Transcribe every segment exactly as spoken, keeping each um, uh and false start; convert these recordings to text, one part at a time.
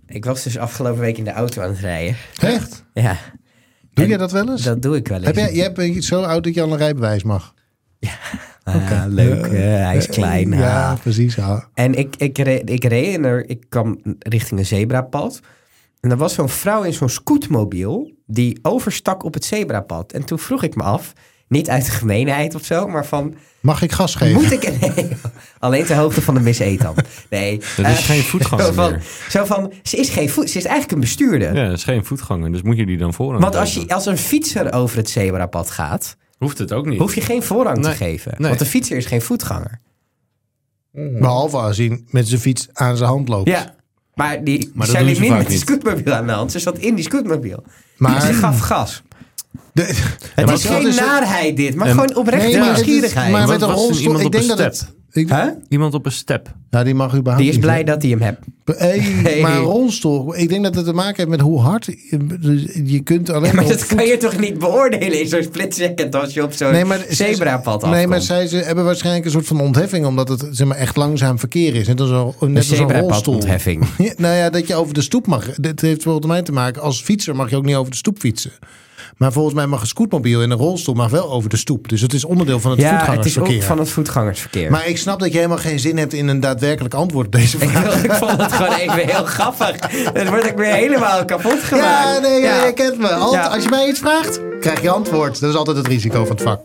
Ik was dus afgelopen week in de auto aan het rijden. Echt? Ja. Doe En jij dat wel eens? Dat doe ik wel eens. Heb jij, jij bent zo oud dat je al een rijbewijs mag? Ja, ah, okay. Leuk. Uh, hij is klein. Ja, ah. precies. Ja. En ik, ik, reed, ik reed en er, ik kwam richting een zebrapad. En er was zo'n vrouw in zo'n scootmobiel die overstak op het zebrapad. En toen vroeg ik me af, niet uit de gemeenheid of zo, maar van... Mag ik gas geven? Moet ik... Nee, alleen ter hoogte van de Miss Ethan. Nee. Dat is uh, geen voetganger zo van, meer. Zo van, ze is geen voet, ze is eigenlijk een bestuurder. Ja, dat is geen voetganger, dus moet je die dan voorrang Want als, je, als een fietser over het zebrapad gaat... Hoeft het ook niet. Hoef je geen voorrang nee. te geven. Nee. Want de fietser is geen voetganger. Behalve als hij met zijn fiets aan zijn hand loopt. Ja, maar, die, maar zij liep niet met niet. die scootmobiel aan de hand. Ze zat in die scootmobiel. Maar ze gaf gas. De, het ja, is geen is narheid het, dit, maar en, gewoon oprechte nee, nieuwsgierigheid. Maar met een rolstoel, ik denk dat het... Ik, huh? Iemand op een step. Ja, die mag überhaupt Die is niet, blij hè? dat hij hem hebt. Hey, hey. Maar een rolstoel, ik denk dat het te maken heeft met hoe hard je, je kunt alleen. Ja, maar maar dat kan je toch niet beoordelen in zo'n split second als je op zo'n nee, zebrapad afkomt. Nee, maar zij ze hebben waarschijnlijk een soort van ontheffing omdat het zeg maar echt langzaam verkeer is. Net als een, net als een rolstoel. Ontheffing. Ja, nou ja, dat je over de stoep mag. Dit heeft volgens mij te maken. Als fietser mag je ook niet over de stoep fietsen. Maar volgens mij mag een scootmobiel in een rolstoel mag wel over de stoep. Dus het is onderdeel van het ja, voetgangersverkeer. Ja, het is ook van het voetgangersverkeer. Maar ik snap dat je helemaal geen zin hebt in een daadwerkelijk antwoord op deze vraag. Ik, wil, ik vond het gewoon even heel grappig. Dan word ik weer helemaal kapot gemaakt. Ja, nee, ja. je kent me. Altijd, ja. Als je mij iets vraagt, krijg je antwoord. Dat is altijd het risico van het vak.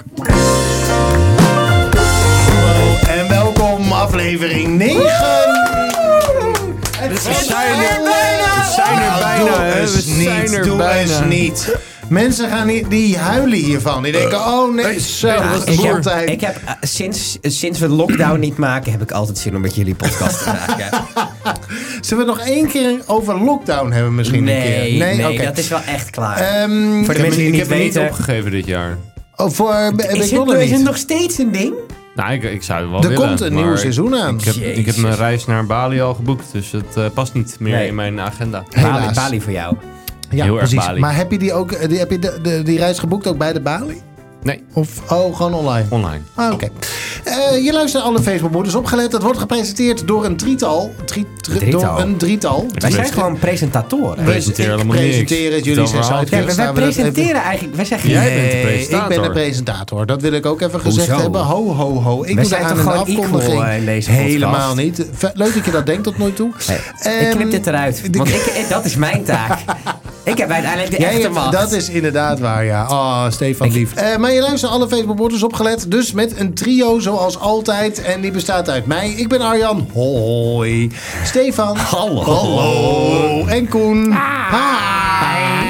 Hallo en welkom aflevering negen. We zijn er bijna. We zijn er bijna. Doe eens niet. Doe eens niet. Mensen gaan niet, die huilen hiervan. Die denken, oh nee, zo, ja, dat was de ik heb, heb, ik heb uh, sinds, uh, sinds we lockdown niet maken, heb ik altijd zin om met jullie podcast te maken. Zullen we nog één keer over lockdown hebben misschien nee, een keer? Nee, nee okay. dat is wel echt klaar. Um, voor de mensen die ik niet heb weten. niet opgegeven dit jaar. Oh, voor, is, het, is het nog steeds een ding? Nou, ik, ik zou het wel er willen. Er komt een nieuw seizoen aan. Ik heb, ik heb mijn reis naar Bali al geboekt, dus het uh, past niet meer nee. in mijn agenda. Bali, Bali voor jou. Ja, heel precies. erg Bali. Maar heb je die ook? Die, heb je de, de, die reis geboekt ook bij de Bali? Nee. Of oh, gewoon online? Online. Ah, oké. Okay. Uh, je luistert alle Facebookmoeders opgelet. Dat wordt gepresenteerd door een drietal. Drie, drie, drietal. Door een drietal. Wij zijn gewoon presentatoren. We presenteren helemaal niks. presenteren het. Jullie zijn sidekick. Ja, wij presenteren even... eigenlijk. Wij zeggen Jij nee, bent de presentator. Ik ben de presentator. Dat wil ik ook even gezegd Hoezo? hebben. Ho, ho, ho. Ik wij doe zijn aan toch een gewoon afkondiging. equal in deze Helemaal niet. Leuk dat je dat denkt tot nu toe. Hey, um, ik knip dit eruit. Want ik, dat is mijn taak. Ik heb uiteindelijk de echte macht. Dat is inderdaad waar, ja. Oh, Stefan lief. Uh, maar je luistert alle Facebookmoeders opgelet. Dus met een trio zoals altijd. En die bestaat uit mij. Ik ben Arjan. Hoi. Stefan. Hallo. Hallo. En Koen. Hi.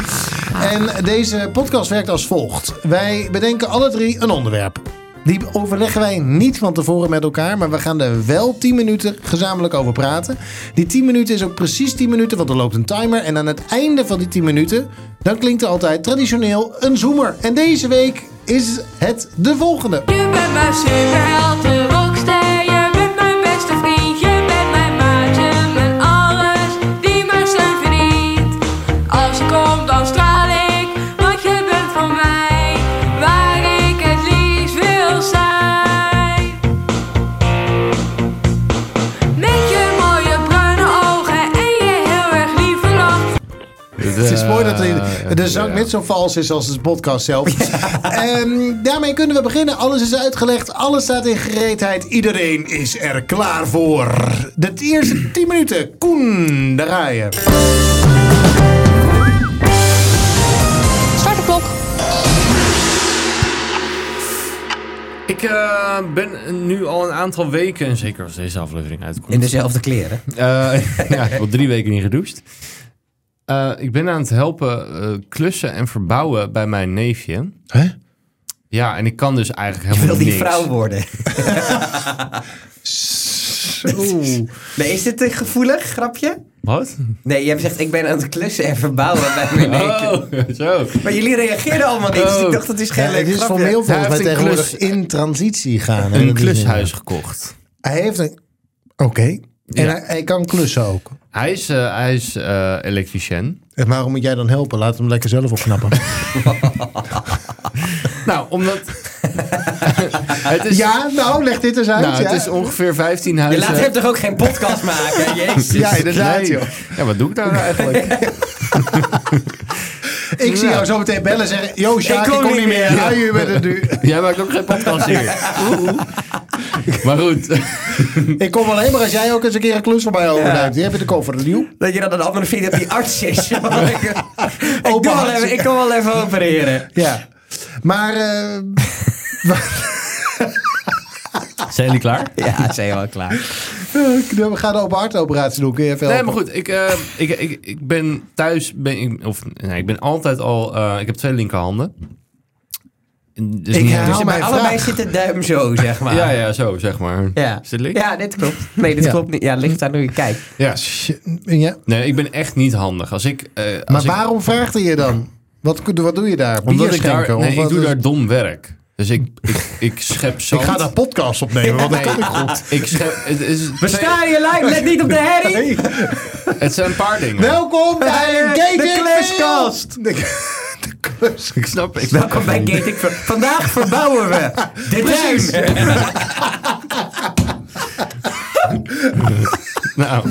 En deze podcast werkt als volgt. Wij bedenken alle drie een onderwerp. Die overleggen wij niet van tevoren met elkaar. Maar we gaan er wel tien minuten gezamenlijk over praten. Die tien minuten is ook precies tien minuten. Want er loopt een timer. En aan het einde van die tien minuten. Dan klinkt er altijd traditioneel een zoomer. En deze week is het de volgende. Je bent mijn superheld, de rockster. Je bent mijn beste vriend. Je bent mijn maatje. Mijn alles die mijn steun verdient. Als je komt dan straal ik. Want je bent van mij. Waar ik het liefst wil zijn. Met je mooie bruine ogen en je heel erg lieve lach. Het is mooi dat de, de zang net zo vals is als de podcast zelf. Ja. Um, daarmee kunnen we beginnen. Alles is uitgelegd. Alles staat in gereedheid. Iedereen is er klaar voor. De eerste tien minuten. Koen, daar ga je. Start de klok. Ik uh, ben nu al een aantal weken, en zeker als deze aflevering uitkomt. In dezelfde kleren? Uh, ja, ik heb al drie weken niet gedoucht. Uh, ik ben aan het helpen uh, klussen en verbouwen bij mijn neefje. Hè? Huh? Ja, en ik kan dus eigenlijk helemaal niks. Je wil die niks. vrouw worden. Oeh. Nee, is dit een gevoelig grapje? Wat? Nee, je hebt gezegd, ik ben aan het klussen en verbouwen bij mijn neefje. Oh, zo. Maar jullie reageerden allemaal niet, oh. dus ik dacht, dat is geen ja, leuk Het is grapje. formeel volgens mij tegenwoordig klus, in transitie gaan. Een klushuis gekocht. Hij heeft een... Oké. Okay. En ja. hij, hij kan klussen ook. Hij is, uh, hij is uh, elektricien. En waarom moet jij dan helpen? Laat hem lekker zelf opknappen. Nou, omdat het is, Ja, nou, leg dit eens uit. nou, het ja. is ongeveer vijftien Je huizen. laat hem toch ook geen podcast maken? Jezus. Ja, inderdaad, Nee. joh. Ja, wat doe ik nou eigenlijk? Ik zie jou zo meteen bellen en zeggen... Yo, Sjaak, ik kom kom niet niet meer. meer. Ja, je bent het nu. Jij maakt ook geen podcast hier. Oeh. Maar goed. Ik kom alleen maar als jij ook eens een keer een klus voor mij overneemt. Die heb je de koffer opnieuw. Dat je dan een andere vindt dat die arts is. ik, ik, doe Open wel arts. even, ik kom wel even opereren. Ja. Maar... eh, Zijn jullie klaar? Ja, zijn wel klaar. we gaan de open hartoperatie doen. Kun je even Nee, helpen? maar goed. Ik, uh, ik, ik, ik ben thuis... Ben ik, of, nee, ik ben altijd al... Uh, ik heb twee linkerhanden. Dus Ik niet herhaal helemaal- Dus bij mijn allebei vraag. zit de duim zo, zeg maar. Ja, ja, zo zeg maar. Ja. Is dit links? Ja, dit klopt. Nee, dit Ja. klopt niet. Ja, het ligt aan hoe je kijkt. Ja. Ja. Nee, ik ben echt niet handig. Als ik... Uh, als Maar ik, waarom vraagt hij je dan? Wat, wat doe je daar? Bier Omdat ik daar... schenken? Nee, Of ik wat doe is- daar dom werk. Dus ik, ik, ik schep zand. Ik ga daar podcast opnemen, want dat kan ik goed. Ik schep... Het, is We staan je lijn, let niet op de herrie. Hey, het zijn een paar dingen. welkom bij de Gating kluskast. Film. De, de klus. Ik snap ik. Welkom bij Gating. Vandaag verbouwen we de duim. Nou,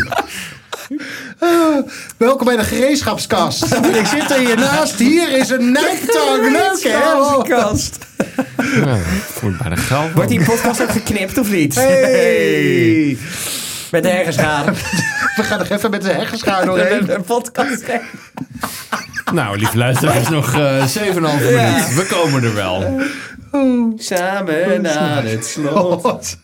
Welkom bij de gereedschapskast. Ik zit er hiernaast. Hier is een nijptang. Leuk, hè? Oh. Kast. nou, wordt bijna geld. Wordt die podcast ook geknipt of niet? Hey. Met de hergenschaar. We gaan nog even met de heggenschaar doorheen. Een podcast. Nou, lieve luisteraars, nog uh, zeven komma vijf Ja. minuten. We komen er wel. Samen aan het slot. Wat?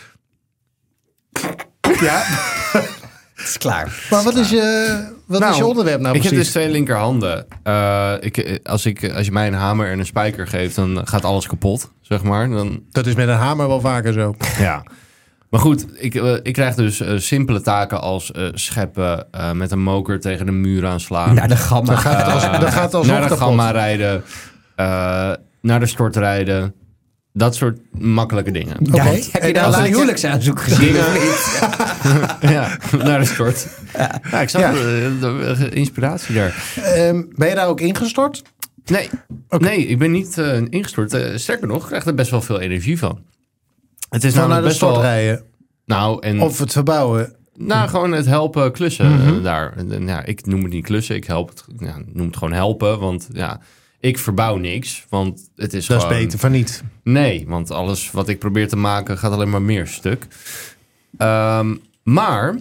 Ja, Het is klaar. maar wat is je, wat is je onderwerp nou ik precies? heb dus twee linkerhanden. Uh, ik, als, ik, als je mij een hamer en een spijker geeft, dan gaat alles kapot, zeg maar. Dan, Dat is met een hamer wel vaker zo. ja. Maar goed, ik, uh, ik krijg dus uh, simpele taken als uh, scheppen, uh, met een moker tegen de muur aanslaan. Naar de gamma. Dan gaat het als, dan gaat het alsnog naar de kapot. gamma rijden, uh, naar de stort rijden. Dat soort makkelijke dingen. Oké. Ja, heb je En dan als een ik- huwelijksaanzoek gezien of niet? Ja, naar de stort. Ja, ik zag Ja. de, de- de inspiratie daar. Ehm, ben je daar ook ingestort? Nee, nee ik ben niet uh, ingestort. Uh, sterker nog, ik krijg er best wel veel energie van. Het is Van naar namelijk de best wel... stort rijden? Nou, en, Of het verbouwen? nou, gewoon het helpen klussen Mhm. uh, daar. En, ja, ik noem het niet klussen, ik help het, ja, noem het gewoon helpen. Want ja, ik verbouw niks. Want het is Dat is gewoon... beter van niet. Nee, want alles wat ik probeer te maken gaat alleen maar meer stuk. Um, maar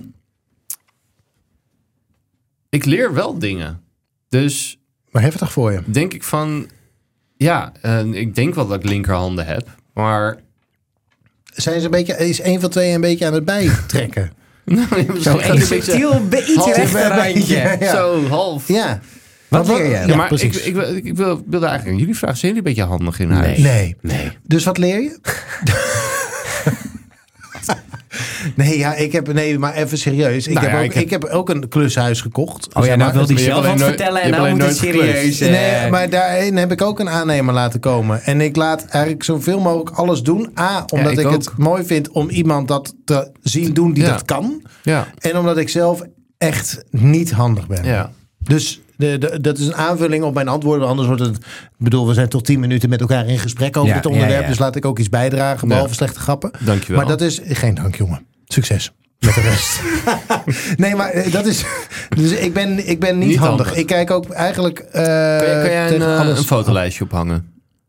ik leer wel dingen. Dus Maar heftig voor je. denk ik van... Ja, uh, ik denk wel dat ik linkerhanden heb. Maar... Zijn ze een beetje, is één van twee een beetje aan het bijtrekken? Nou, misschien Zo gaat een het een beetje- subtiel, beetje Half- rechterrandje. Ja. Zo, half. Ja. Wat Want leer je? Ja, Ja, maar ik, precies. ik, ik, ik wil, wilde eigenlijk aan jullie vragen. Zijn jullie een beetje handig in huis? Nee. Nee. Dus wat leer je? Nee, ja, ik heb, nee, maar even serieus. Ik, Nou heb, ja, ook, ik heb- ik heb ook een klushuis gekocht. Oh ja, Zeg nou maar, wil hij je hebt zelf alleen wat nooit- vertellen je en hebt nou moet alleen het nooit serieus. geklust. eh, Nee, maar daarin heb ik ook een aannemer laten komen. En ik laat eigenlijk zoveel mogelijk alles doen. A, omdat ik ik, ook. het mooi vind om iemand dat te zien doen die Ja. dat kan. Ja. En omdat ik zelf echt niet handig ben. Ja. Dus de, de, dat is een aanvulling op mijn antwoorden. Anders wordt het... Ik bedoel, we zijn tot tien minuten met elkaar in gesprek over Ja, het onderwerp. ja, ja. Dus laat ik ook iets bijdragen, behalve slechte grappen. Dankjewel. Maar dat is... Geen dank, jongen. Succes. Met de rest. Nee, maar eh, dat is... Dus ik ben, ik ben niet, Niet handig. handig. Ik kijk ook eigenlijk... eh Kan, je, kan jij een, tegen eh, alles- een fotolijstje ophangen?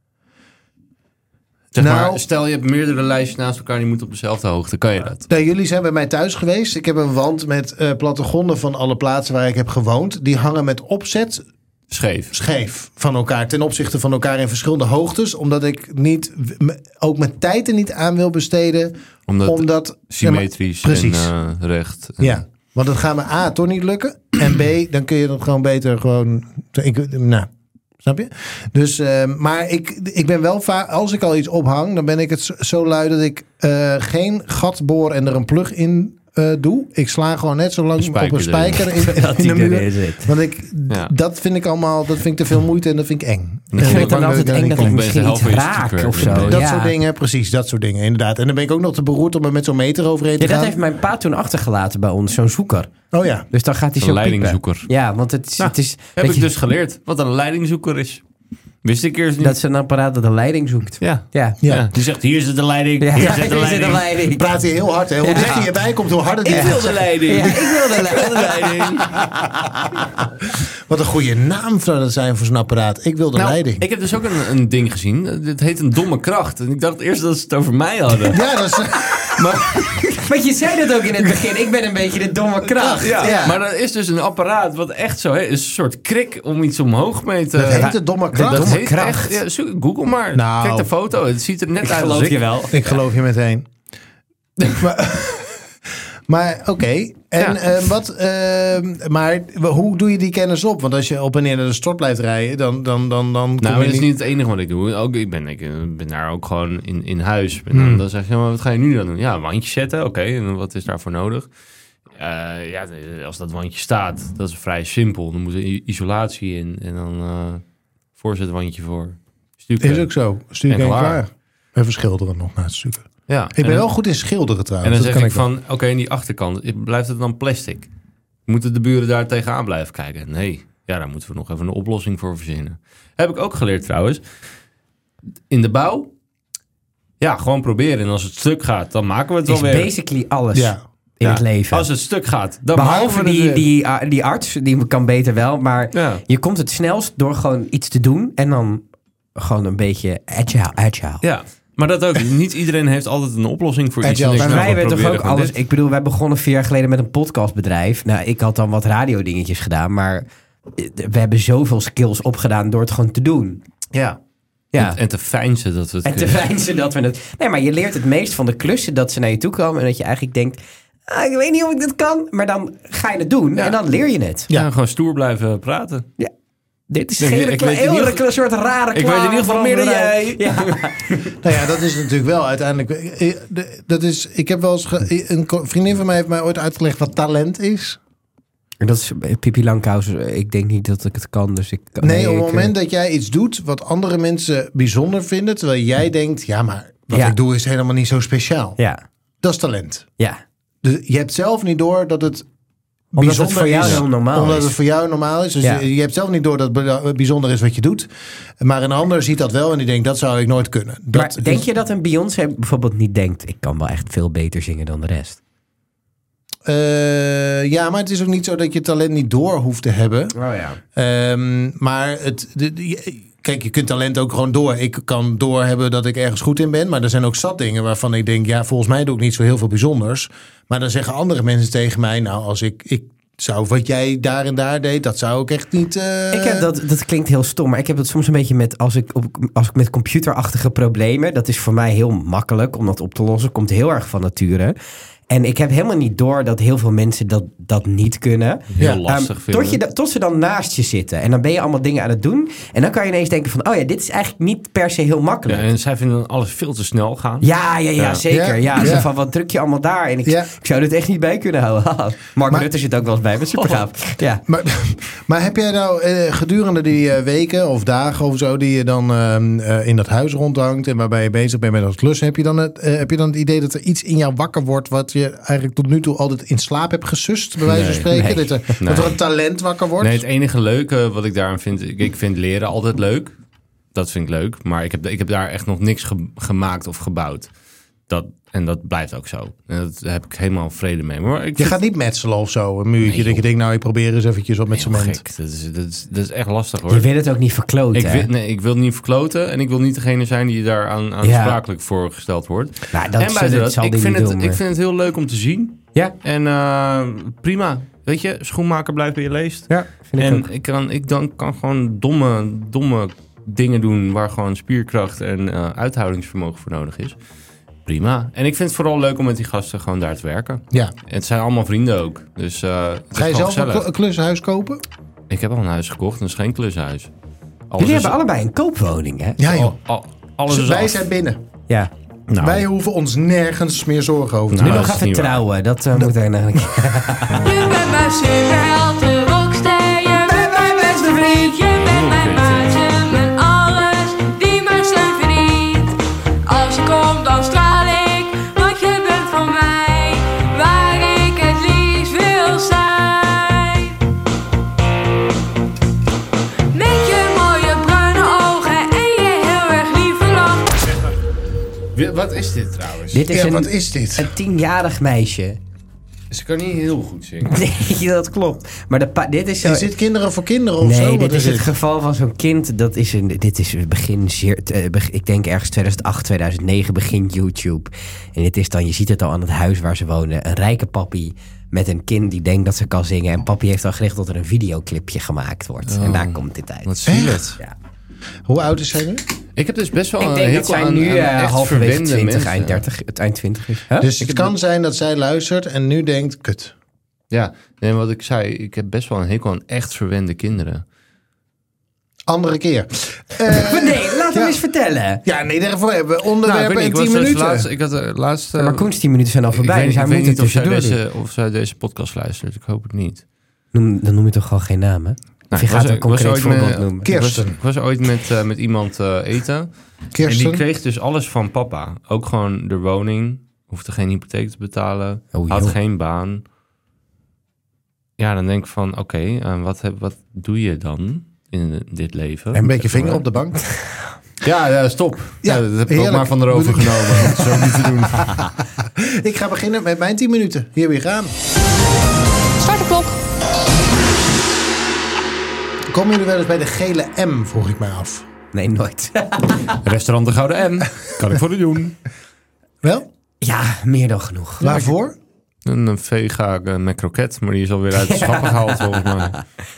Zeg Nou- maar, stel je hebt meerdere lijstjes naast elkaar... die moeten op dezelfde hoogte. Kan je dat? Nou, jullie zijn bij mij thuis geweest. Ik heb een wand met eh, plattegronden van alle plaatsen waar ik heb gewoond. Die hangen met opzet Scheef. scheef van elkaar. Ten opzichte van elkaar in verschillende hoogtes. Omdat ik niet, m- ook mijn tijd er niet aan wil besteden. Omdat Omdat... symmetrisch Ja, maar- en precies. uh, recht. En- Ja, want het gaat me A, toch niet lukken. En B, dan kun je dat gewoon beter gewoon... Ik, nou, snap je? Dus, uh, maar ik, ik ben wel vaak... Als ik al iets ophang, dan ben ik het zo, zo lui dat ik uh, geen gat boor en er een plug in uh, doe. Ik sla gewoon net zo lang Een spijker op een spijker in, Dat in die de muur. erin zit. Want ik, Ja. dat vind ik allemaal, dat vind ik te veel moeite en dat vind ik eng. dan Ik kom vind je het dan Bang altijd ik eng daar dat niet ik kom. ben misschien je iets half van je raak of stuk zo. weer. Dat ja. soort dingen, precies, dat soort dingen, inderdaad. En dan ben ik ook nog te beroerd om er met zo'n meter overheen te Ja, dat gaan. heeft mijn pa toen achtergelaten bij ons, zo'n zoeker. Oh ja. Dus dan gaat hij Een zo leidingzoeker. piepen. Ja, want het is... Nou, het is Heb weet ik je- dus geleerd wat een leidingzoeker is. Wist ik eerst niet. Dat ze een apparaat dat de leiding zoekt. Ja. Ja. Ja. Ja. Die zegt, hier zit de leiding. Ja, Hier zit de hier zit leiding. de leiding. Praat hij heel hard, hè? Hoe Ja. dichter je bij komt, hoe harder die Ik wil de leiding. Ja, ik wil de leiding. leiding. Wat een goede naam zou dat zijn voor zo'n apparaat. Ik wil de Nou, leiding. ik heb dus ook een, een ding gezien. Het heet een domme kracht. En ik dacht eerst dat ze het over mij hadden. Ja, dat is... Want je zei dat ook in het begin. Ik ben een beetje de domme kracht. Ja, Ja. maar er is dus een apparaat wat echt zo heet. Is een soort krik om iets omhoog mee te... Dat heet de domme kracht. Dat Domme heet kracht. echt... Ja, zoek, Google maar. Nou. Kijk de foto. Het ziet er net Ik uit als geloof ik. je wel. Ik geloof je meteen. maar maar oké. En Ja. eh, wat... eh, maar hoe doe je die kennis op? Want als je op en neer naar de stort blijft rijden, dan, dan, dan, dan kom Nou, je dat is niet... niet het enige wat ik doe. Ook, ik, ben, ik eh, ben daar ook gewoon in, in huis. En dan, Hmm. dan zeg je, maar wat ga je nu dan doen? Ja, een wandje zetten. Oké, en wat is daarvoor nodig? Eh, ja, de- als dat wandje staat, dat is vrij simpel. Dan moet er i- isolatie in. En dan eh voorzetwandje voor. Stukken. Is ook zo. Stuur En ik klaar. klaar. Even schilderen nog na het stukken. Ja. Ik ben en wel dan, goed in schilderen En trouwens. dan Dat zeg kan ik wel. van, oké, in die achterkant, blijft het dan plastic? Moeten de buren daar tegenaan blijven kijken? Nee. Ja, daar moeten we nog even een oplossing voor verzinnen. Heb ik ook geleerd trouwens. In de bouw, ja, gewoon proberen. En als het stuk gaat, dan maken we het wel Is weer. basically alles Ja. in Ja, het leven. Als het stuk gaat, dan Behalve maken we die, het weer. die, ah, die arts, die kan beter wel. Maar Ja. je komt het snelst door gewoon iets te doen. En dan gewoon een beetje agile. agile. Ja, maar dat ook. Niet iedereen heeft altijd een oplossing voor iets. Agile En ik Maar snap, wij we hebben toch proberen ook gewoon alles... dit. Ik bedoel, wij begonnen vier jaar geleden met een podcastbedrijf. Nou, ik had dan wat radiodingetjes gedaan. Maar we hebben zoveel skills opgedaan door het gewoon te doen. Ja. Ja. En, en te fijnsen dat we het En te kunnen. fijn ze dat we het... Nee, maar je leert het meest van de klussen dat ze naar je toe komen. En dat je eigenlijk denkt... Ah, ik weet niet of ik dit kan. Maar dan ga je het doen. Ja. En dan leer je het. Ja, gewoon stoer blijven praten. Dit is Ik- geen ik recla- weet in heel ieder recla- soort rare Ik weet in ieder geval meer dan jij. Ja. Nou ja, dat is natuurlijk wel uiteindelijk... eh, eh, de- Dat is, ik heb wel eens... ge- een ko- vriendin van mij heeft mij ooit uitgelegd wat talent is. En dat is Pipi Langkous. Ik denk niet dat ik het kan. Dus ik, Nee, op ik, het eh, moment dat jij iets doet wat andere mensen bijzonder vinden, terwijl jij denkt, ja, maar wat Ja. ik doe is helemaal niet zo speciaal. Ja, Dat is talent. ja. Dus je hebt zelf niet door dat het Omdat het bijzonder voor jou is. heel normaal omdat is. het voor jou normaal is. Dus Ja. je, je hebt zelf niet door dat het bijzonder is wat je doet. Maar een ander ziet dat wel en die denkt, dat zou ik nooit kunnen. Dat Maar denk je dat een Beyoncé bijvoorbeeld niet denkt... ik kan wel echt veel beter zingen dan de rest? Uh, ja, maar het is ook niet zo dat je talent niet door hoeft te hebben. Oh ja. Um, maar het, de, de, kijk, je kunt talent ook gewoon door. Ik kan doorhebben dat ik ergens goed in ben. Maar er zijn ook zat dingen waarvan ik denk... ja, volgens mij doe ik niet zo heel veel bijzonders. Maar dan zeggen andere mensen tegen mij... nou, als ik, ik zou wat jij daar en daar deed... dat zou ik echt niet... Uh... Ik heb dat, dat klinkt heel stom, maar ik heb het soms een beetje met... als ik, op, als ik met computerachtige problemen... dat is voor mij heel makkelijk om dat op te lossen. Komt heel erg van nature... En ik heb helemaal niet door dat heel veel mensen dat, dat niet kunnen. Heel Ja. lastig Um, vinden. tot, je, da- tot ze dan naast je zitten. En dan ben je allemaal dingen aan het doen. En dan kan je ineens denken van... oh ja, dit is eigenlijk niet per se heel Ja, makkelijk. Ja, en zij vinden dan alles veel te snel gaan. ja, ja, Ja. zeker. Ja, Ja. Zo Ja. van, wat druk je allemaal daar? En ik, Ja. ik zou dit echt niet bij kunnen houden. Haha. Mark Maar- Rutte zit ook wel eens bij me. Super gaaf. Ja. Maar, maar heb jij nou eh, gedurende die eh, weken of dagen of zo... die je dan eh, eh, in dat huis rondhangt... en waarbij je bezig bent met dat klussen... heb je dan het, eh, heb je dan het idee dat er iets in jou wakker wordt... wat je eigenlijk tot nu toe altijd in slaap hebt gesust... bij wijze van Nee, spreken? nee. Dat, er, Nee. dat er een talent wakker wordt? Nee, het enige leuke wat ik daaraan vind... Ik, ik vind leren altijd leuk. Dat vind ik leuk. Maar ik heb, ik heb daar echt nog niks ge- gemaakt of gebouwd. Dat, en dat blijft ook zo. En dat- daar heb ik helemaal vrede mee. Maar ik Je vind- gaat niet metselen of zo, een muurtje. Nee, dat je joh. denkt, nou, ik probeer eens eventjes wat met heel cement. gek. Dat is, dat, is, dat is echt lastig hoor. Je wil het ook niet verkloten. Ik hè? wil, nee, ik wil niet verkloten en ik wil niet degene zijn die daar aan, aan Ja. sprakelijk voor gesteld wordt. Nou, dat, en buiten dat dat, zal ik die vind, niet het, doen. ik maar- vind het heel leuk om te zien. Ja, En eh, prima. Weet je, schoenmaker blijft bij je leest. ja, vind ik En ook. ik kan, ik dan kan gewoon domme, domme dingen doen waar gewoon spierkracht en eh, uithoudingsvermogen voor nodig is. Prima. En ik vind het vooral leuk om met die gasten gewoon daar te werken. Ja. En het zijn allemaal vrienden ook. Dus eh, het is Ga je gewoon zelf een gezellig. kl- een klushuis kopen? Ik heb al een huis gekocht, dat is geen klushuis. Alles Jullie is- hebben allebei een koopwoning, hè? Ja, joh. al- al- alles is Wij af. zijn binnen. Ja. Nou, Wij hoeven ons nergens meer zorgen over te Nou, Nu maken. nog dat is even niet waar. trouwen. Dat uh, moet er eigenlijk... Je bent mijn superheld, de rockster. Je bent mijn beste vriend. Je bent mijn maatje, mijn alles die mijn steun verdient. Als je komt, dan straal ik, want je bent voor mij waar ik het liefst wil zijn. Met je mooie bruine ogen Wat is dit trouwens? Dit is Ja, een, wat is dit? een tienjarig meisje. Ze kan niet heel goed zingen. Nee, dat klopt. Maar de pa- dit is zo... Is dit kinderen voor kinderen of nee, zo? dit Wat is het dit? geval van zo'n kind. Dat is een, dit is begin zeer, eh, beg- ik denk ergens tweeduizend acht, tweeduizend negen begint YouTube. En dit is dan, je ziet het al aan het huis waar ze wonen. Een rijke papi met een kind die denkt dat ze kan zingen. En papi heeft al gericht dat er een videoclipje gemaakt wordt. Oh. En daar komt dit uit. Wat zielig. Ja. Hoe oud is zij nu? Ik heb dus best wel Ik een denk dat hekel zij aan, nu aan uh, echt halverwege verwende twintig, mensen. eind dertig, het eind twintig is. Huh? Dus het kan zijn dat zij luistert en nu denkt, kut. Ja, nee, wat ik zei, ik heb best wel een hekel aan echt verwende kinderen. Andere keer. Uh, nee, laat hem ja. eens vertellen. Ja, nee, daarvoor hebben we Nou, onderwerpen ik in weet niet, tien ik was dus minuten. laatst, ik had de laatste... Ja, maar Koens, tien minuten zijn al ik voorbij. weet, Dus hij ik moet weet het niet of zij, tussendoor doen. deze, of zij deze podcast luistert. Ik hoop het niet. Noem, dan noem je toch gewoon geen namen? Of Nou, je ik gaat was- een ik was concreet ooit voorbeeld met- noemen. Kirsten. Ik was, ik was ooit met, uh, met iemand uh, eten. En Kirsten. die kreeg dus alles van papa. Ook gewoon de woning. Hoefde geen hypotheek te betalen. Oh, had joh. geen baan. Ja, dan denk ik van, oké, okay, uh, wat, heb- wat doe je dan in dit leven? En een beetje vinger op de bank. Ja, ja stop. Ja, Ja, dat heb ik ook heerlijk. maar van erover Moet ik- genomen. Dat is ook niet te doen. Ik ga beginnen met mijn tien minuten. Hier weer gaan. Start de klok. Komen jullie wel eens bij de gele M, vroeg ik mij af. Nee, nooit. Restaurant de Gouden M. Kan ik voor u doen. Wel? ja, meer dan genoeg. Waarvoor? Een, een vega uh, met kroket, maar die is alweer uit de schappen gehaald volgens mij.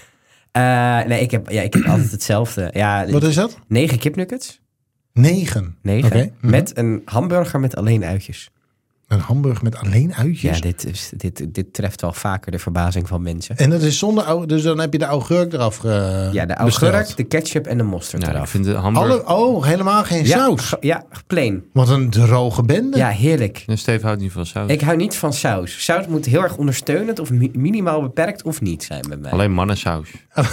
Uh, nee, ik heb, ja, ik heb altijd hetzelfde. Ja, Wat is dat? negen kipnuggets. Negen. Negen. Oké. Mhm. Met een hamburger met alleen uitjes. Een hamburger met alleen uitjes. Ja, dit, is, dit, dit treft wel vaker de verbazing van mensen. En dat is zonder... au- Dus dan heb je de augurk eraf ge Ja, de besteld. augurk, de ketchup en de mosterd Ja, ik eraf. vind de hamburger... Alle, oh, helemaal geen ja, saus. ge- ja, plain. Wat een droge bende. Ja, heerlijk. Ja, Steve houdt niet van saus. Ik hou niet van saus. Saus moet heel erg ondersteunend of mi- minimaal beperkt of niet zijn bij mij. Alleen mannensaus.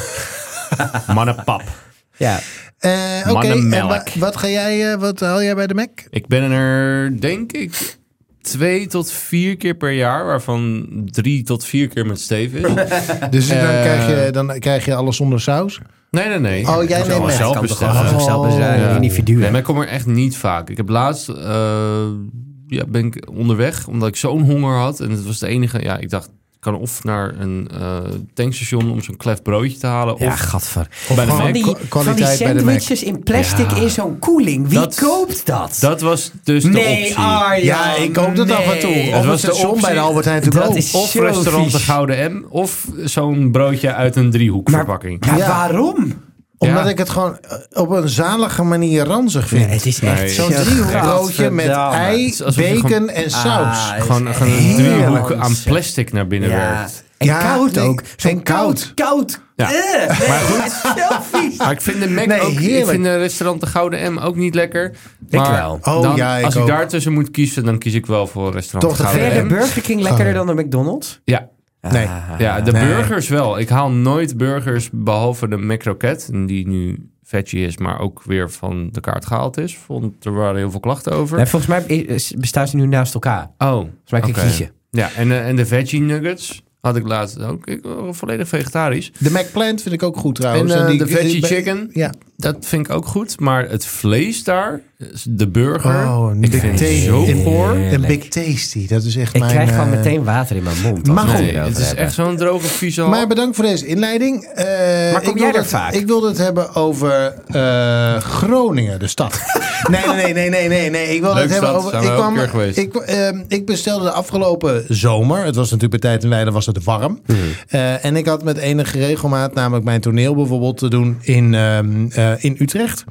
Mannenpap. Ja, Eh, Oké, en Mannenmelk. wa- wat ga jij, eh, wat haal jij bij de Mac? Ik ben er, denk ik, twee tot vier keer per jaar, waarvan drie tot vier keer met Steve is. Dus dan, Eh, krijg je, dan krijg je alles zonder saus? Nee, nee, nee. Oh, jij Ik neemt zal mee. zelf kan toch bestellen. gewoon voor zichzelf bezuinigen, Oh. individuen. Nee, maar ik kom er echt niet vaak. Ik heb laatst, uh, ja, ben ik onderweg, omdat ik zo'n honger had. En het was de enige, ja, ik dacht, ik kan of naar een uh, tankstation om zo'n klef broodje te halen. ja of gadver. bij de Van Mac. Van die, Kwa- van die kwaliteit bij de Mac. sandwiches in plastic Ja. in zo'n koeling. Wie Dat- koopt dat? Dat was dus de nee, optie. Arjan. Ja, ik koop dat nee. af en toe. Het Of was het de station optie. bij de Albert Heijn to Dat go. is Of zo restaurant de vies. Gouden M, of zo'n broodje uit een driehoekverpakking. Maar Ja. waarom? Omdat Ja. ik het gewoon eh, op een zalige manier ranzig vind. Nee, het is echt Nee. Zo'n zo driehoekbroodje met gadverdamme. ei, Het is alsof je bacon gewoon- en saus. Ah, Gewoon, gewoon een Heerlijk. driehoek aan plastic naar binnen Ja. werkt. En Ja, koud nee, ook. Zo'n en koud. koud. Ja. Eh, nee, maar goed. Zo vies. Maar ik vind de Mac Nee, ook, ik heerlijk. vind de restaurant de Gouden M ook niet lekker. Maar wel. Oh, dan, ja, ik als ik ook. daartussen moet kiezen, dan kies ik wel voor restaurant Toch de de Vind Gouden je de M. Burger King lekkerder dan de McDonald's? Ja, Nee. Ah. ja, de Nee. burgers wel. Ik haal nooit burgers behalve de McRocket, die nu veggie is, maar ook weer van de kaart gehaald is. Vond, er waren heel veel klachten over. Nee, volgens mij is- bestaan ze nu naast elkaar. Oh, Volgens mij kan je oké. kiezen. Ja, en, de- en de veggie nuggets had ik laatst ook. Ik was volledig vegetarisch. De McPlant vind ik ook goed trouwens. En, eh, die- de veggie die- chicken. Ja. Dat vind ik ook goed. Maar het vlees daar, de burger, Oh, een ik Big vind het Tasty. zo Een- goor. Een Big Tasty. Dat is echt Ik mijn... krijg gewoon eh, meteen water in mijn mond. als maar we goed, het Nee, erover het is hebben. echt zo'n droge, vieze hal. Maar bedankt voor deze inleiding. Eh, Maar kom ik jij wilde er het- vaak? Ik wilde het hebben over eh, Groningen, de stad. nee, nee, nee, nee, nee, nee. Ik wilde Leuk het hebben stad, over... zijn we Ik, ook kwam, een keer geweest. ik, ehm, ik bestelde de afgelopen zomer. Het was natuurlijk bij tijd en wijle was het warm. Mhm. Eh, en ik had met enige regelmaat namelijk mijn toneel bijvoorbeeld te doen in, ehm, eh, in Utrecht.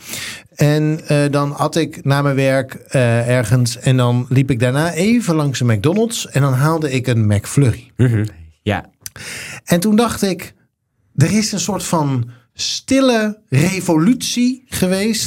En eh, dan had ik na mijn werk eh, ergens en dan liep ik daarna even langs een McDonald's en dan haalde ik een McFlurry. Mhm. Ja. En toen dacht ik, er is een soort van stille revolutie geweest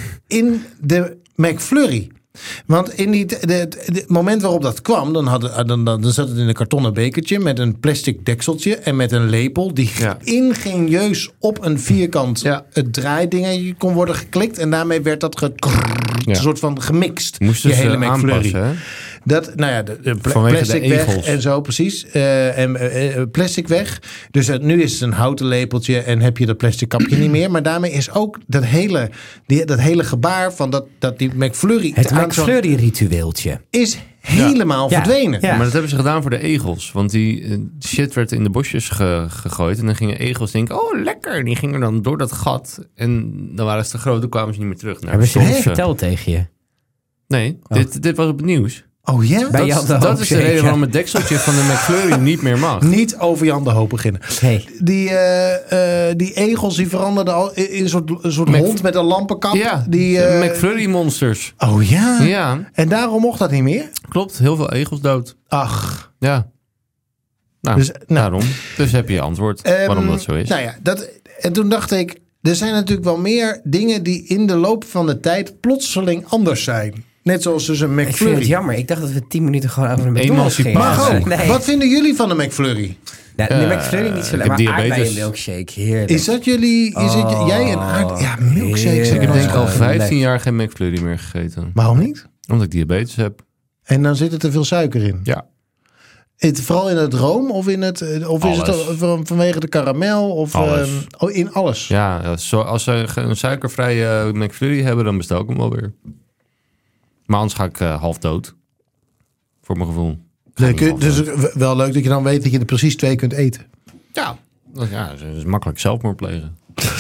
in de McFlurry. Want in die, de, de, de moment waarop dat kwam, dan, hadden, dan, dan, dan zat het in een kartonnen bekertje met een plastic dekseltje en met een lepel die Ja. ingenieus op een vierkant Ja. het draaidingetje kon worden geklikt. En daarmee werd dat ge, Ja. een soort van gemixt. Moesten je ze hele McFlurry. aanpassen, hè? Dat, nou ja, de, de pla- Vanwege plastic de weg egels. en zo, precies. Uh, en uh, plastic weg. Dus uh, nu is het een houten lepeltje en heb je dat plastic kapje niet meer. Maar daarmee is ook dat hele, die, dat hele gebaar van dat, dat die McFlurry... Het aan zo'n- McFlurry-ritueeltje. is helemaal Ja. verdwenen. Ja. Maar dat hebben ze gedaan voor de egels. Want die eh, shit werd in de bosjes ge- gegooid. En dan gingen egels denken, oh lekker. Die gingen dan door dat gat. En dan waren ze te groot, dan kwamen ze niet meer terug. Naar Hebben ze de dit soms, eh, verteld tegen je? Nee, dit, dit was op het nieuws. Oh ja? Bij Dat, Jan de dat Hoop, is de zeker. reden waarom het dekseltje van de McFlurry niet meer mag. Niet over Jan de Hoop beginnen. Hey. Die, eh, eh, die egels die veranderden al in in een soort, een soort Mc- hond met een lampenkap. Ja, die, de eh, McFlurry monsters. Oh ja? Ja, En daarom mocht dat niet meer? klopt. Heel veel egels dood. Ach. Ja. Nou, Dus, nou. daarom. Dus heb je je antwoord Ehm, waarom dat zo is. Nou ja, dat, en toen dacht ik, er zijn natuurlijk wel meer dingen die in de loop van de tijd plotseling anders zijn. Net zoals dus een Ik vind McFlurry. het jammer. Ik dacht dat we tien minuten gewoon over een McDonald's gingen. Emancipatie. Mag ook. Nee. Wat vinden jullie van een McFlurry? Nou, de Eh, McFlurry niet zo ik lekker, heb maar diabetes. aardbeien milkshake, heerlijk. Is dat jullie, is het, Oh, jij een aard... Ja, milkshakes. heerlijk. heb Ik ik heb denk ik al Oh, vijftien lekker. jaar geen McFlurry meer gegeten. Waarom niet? Omdat ik diabetes heb. En dan zit er te veel suiker in. Ja. Het, vooral in het room of, in het, eh, of is het Alles. van- vanwege de karamel? Of, Alles. ehm, oh, in alles. Ja, ja, zo, als ze een suikervrije McFlurry hebben, dan bestel ik hem wel weer. Maar anders ga ik uh, half dood. Voor mijn gevoel. Ik ga Nee, niet kun- half dus dood. w- wel leuk dat je dan weet dat je er precies twee kunt eten. Ja, dat, ja, dat is makkelijk zelfmoord plegen.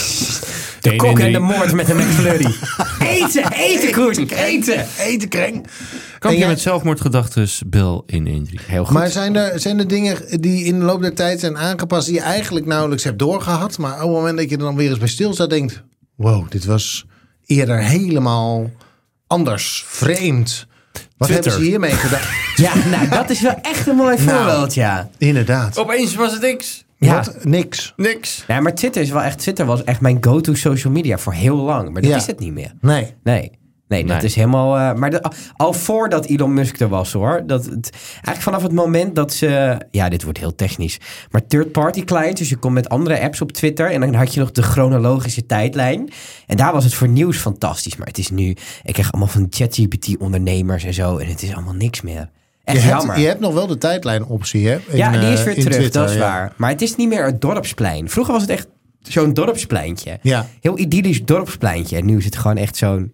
De kok en de drie. moord met een McFlurry. eten, eten, Koert, eten. Eten, kreng. Kan En je jij- met zelfmoordgedachten bel honderddertien. Heel goed. Maar zijn er, zijn er dingen die in de loop der tijd zijn aangepast die je eigenlijk nauwelijks hebt doorgehad, maar op het moment dat je er dan weer eens bij stilstaat denkt, wow, dit was eerder helemaal anders, vreemd. Wat Twitter. hebben ze hiermee gedaan? Ja, nou, dat is wel echt een mooi Nou. voorbeeld, ja. Inderdaad. Opeens was het niks. Ja. Wat? Niks. Niks. Nee, maar Twitter is wel echt, Twitter was echt mijn go-to social media voor heel lang. Maar dat Ja. is het niet meer. Nee. Nee. Nee, dat Nee. is helemaal... eh, maar de, al, al voordat Elon Musk er was, hoor. Dat het, eigenlijk vanaf het moment dat ze... Ja, dit wordt heel technisch. Maar third-party clients, dus je komt met andere apps op Twitter... en dan had je nog de chronologische tijdlijn. En daar was het voor nieuws fantastisch. Maar het is nu... Ik krijg allemaal van ChatGPT-ondernemers en zo... en het is allemaal niks meer. Je Echt hebt, jammer. je hebt nog wel de tijdlijnoptie, hè? In, ja, die is eh, weer in terug, Twitter, dat is ja. waar. Maar het is niet meer het dorpsplein. Vroeger was het echt zo'n dorpspleintje. Ja. Heel idyllisch dorpspleintje. En nu is het gewoon echt zo'n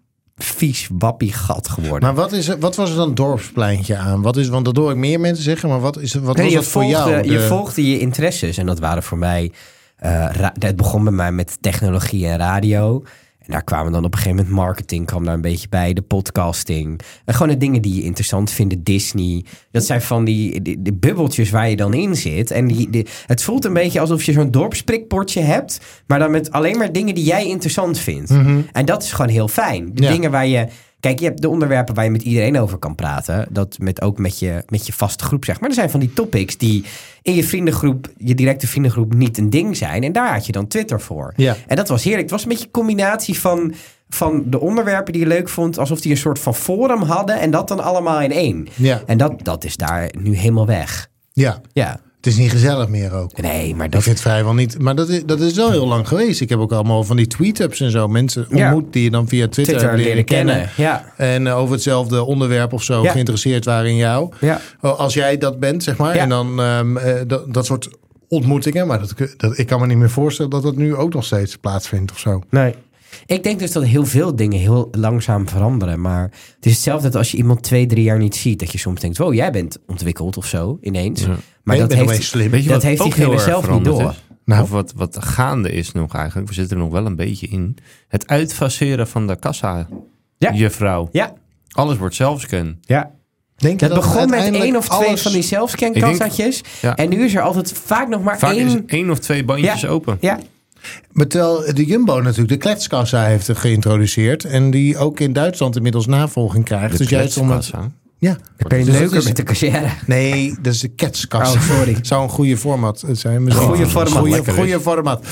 vies wappie gat geworden. Maar wat, is er, wat was er dan dorpspleintje aan? Wat is, want dat hoor ik meer mensen zeggen, maar wat, is, er- wat Nee, was je, dat voor volgde, jou? je De- volgde je interesses. En dat waren voor mij... eh, ra- het begon bij mij met technologie en radio. En daar kwamen dan op een gegeven moment marketing kwam daar een beetje bij. De podcasting. En gewoon de dingen die je interessant vindt. Disney. Dat zijn van die, die, die bubbeltjes waar je dan in zit. En die, die, het voelt een beetje alsof je zo'n dorpsprikportje hebt. Maar dan met alleen maar dingen die jij interessant vindt. En dat is gewoon heel fijn. De Ja. dingen waar je... Kijk, je hebt de onderwerpen waar je met iedereen over kan praten. Dat met, ook met je, met je vaste groep, zeg maar. Er zijn van die topics die in je vriendengroep, je directe vriendengroep, niet een ding zijn. En daar had je dan Twitter voor. Ja. En dat was heerlijk. Het was een beetje een combinatie van, van de onderwerpen die je leuk vond. Alsof die een soort van forum hadden. En dat dan allemaal in één. Ja. En dat, dat is daar nu helemaal weg. Ja, Ja. het is niet gezellig meer ook. Nee, maar Ik dat... vind het vrijwel niet. Maar dat is, dat is wel heel lang geweest. Ik heb ook allemaal van die tweet-ups en zo. Mensen Ja. ontmoet die je dan via Twitter, Twitter hebt leren kennen. kennen. Ja. En uh, over hetzelfde onderwerp of zo Ja. geïnteresseerd waren in jou. Ja. Als jij dat bent, zeg maar. Ja. En dan um, uh, dat, dat soort ontmoetingen. Maar dat, dat, ik kan me niet meer voorstellen dat dat nu ook nog steeds plaatsvindt of zo. Nee. Ik denk dus dat heel veel dingen heel langzaam veranderen. Maar het is hetzelfde dat als je iemand twee, drie jaar niet ziet. Dat je soms denkt, wow, jij bent ontwikkeld of zo ineens. Ja. Maar Maar dat ben heeft, opeens slim. Weet je dat wat heeft ook diegene heel erg zelf niet veranderd door. is? Nou. Of wat, wat gaande is nog eigenlijk. We zitten er nog wel een beetje in. Het uitfaceren van de kassa. Ja. Je vrouw. Ja, Alles wordt zelfscan. ja. Denk je Het dat begon met uiteindelijk één of twee alles- van die zelfscankassatjes. Ja. En nu is er altijd vaak nog maar Vaak één... is één of twee bandjes Ja. open. Ja, Maar terwijl de Jumbo natuurlijk de kletskassa heeft geïntroduceerd. En die ook in Duitsland inmiddels navolging krijgt. De dus juist omdat... kletskassa. Ja. ik ben Dus dat leuker is- met de cashier. Nee, dat is de ketskassa. Oh, sorry. Zou een goede format zijn. Misschien. Goeie format. Goeie, Lekker is. goeie format.